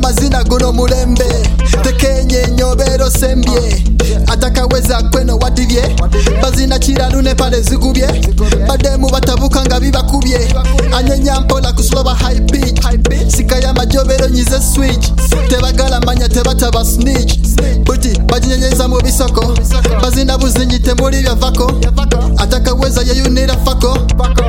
mazina guno mulembe tekenye nyobero sembye atakaweza kweno wadivye bazina chiranu ne pale zigubye bademu batabuka nga bibakubye anyenya mpola kuslova high pitch sikaya majobero nyize switch tebagala manya tebataba snitch buti bajinyenyeza mu bisoko bazina buzinyite muri byavako atakaweza yeyunira fako.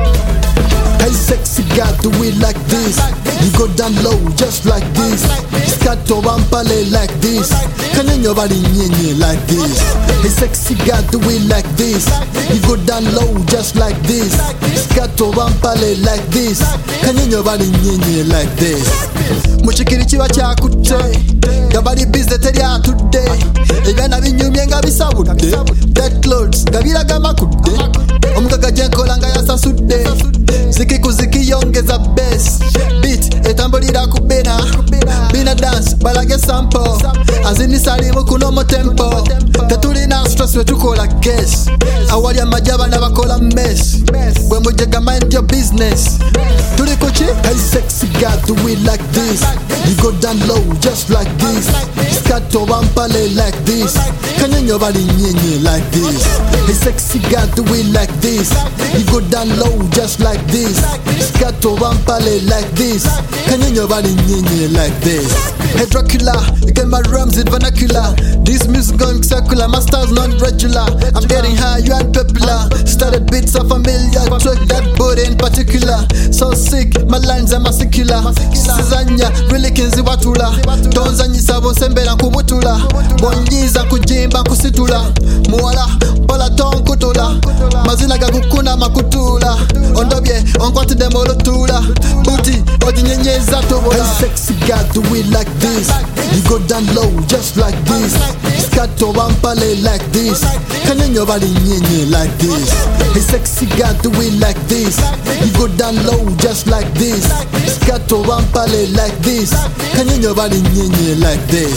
Hey sexy girl, do it like this. You go down low just like this. Scato vampale like this. Can your body nyenye like this? Hey sexy girl, do it like this. You go down low just like this. Scato vampale like this. Can your body nyenye like this? Muchikiri chiwa cha kute. Gabari busy teria today. Egana binyumye nga bisabude. Dead clothes, gabira gama kude. Omgaga jenko langa ya sasude. Ziki kuziki yongeza bass beat etambulira kubena bina dance balage sample azini salimu kunomo tempo tetulina stress wetukola guess awali amajaba nabakola mess bwe mujega mind your business tuli kuchi. Hey sexy girl, do it like this. You go down low just like this. Scato vampale like this. Kanyenyo bali nyenye like this. Hey sexy girl, do it like this. You go down low just like this. Scato vampale like this. Kanyenyo bali nyenye like this. Hey Dracula, you get my rhymes in vernacular. This music going circular, my style's non-regular. I'm getting high, you ain't popular. Started beats are familiar, track that booty in particular. So sick, my lines are secular. Sizanya, really kinzi watula. Donza nyisabo sembera kubutula. Bonyiza kujimba kusitula. Muwala, pala ton kutula. Mazina gagukuna makutula. Ondobye, onkwati demolotula. Booty, odinyenyeza tobola. Hey sexy girl, do it like this. You go down low just like this. Scato vampale like this. Kanyenyo bali nyenye like this. Hey sexy girl, do it like this. You go down low just like this. Scato vampale like this. Kanyenyo bali nyenye like this.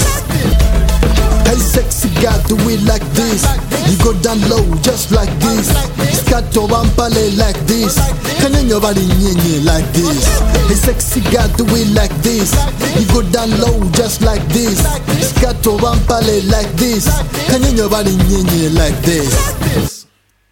Hey sexy girl, do it like this. You go down low just like this. Scato vampale like this. Kanyenyo bali nyenye like this. Hey sexy girl, do it like this. You go down low just like this. Scato vampale like this. Kanyenyo bali nyenye like this.